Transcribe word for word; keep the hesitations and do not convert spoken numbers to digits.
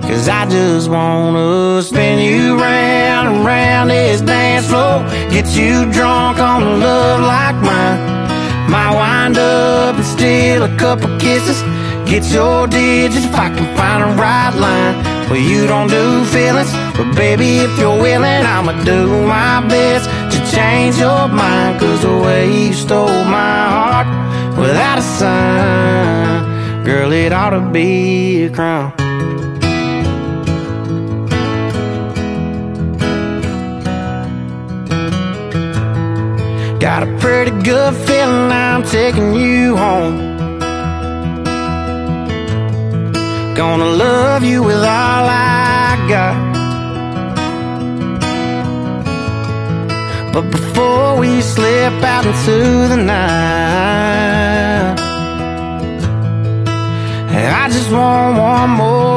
Cause I just wanna spin you round and round this dance floor, get you drunk on love like mine. Might wind up and steal a couple kisses, get your digits if I can find a right line. Well, you don't do feelings, but baby, if you're willing, I'ma do my best to change your mind. Cause the way you stole my heart without a sign, girl, it ought to be a crime. Got a pretty good feeling I'm taking you home. Gonna love you with all I got. But before we slip out into the night, I just want one more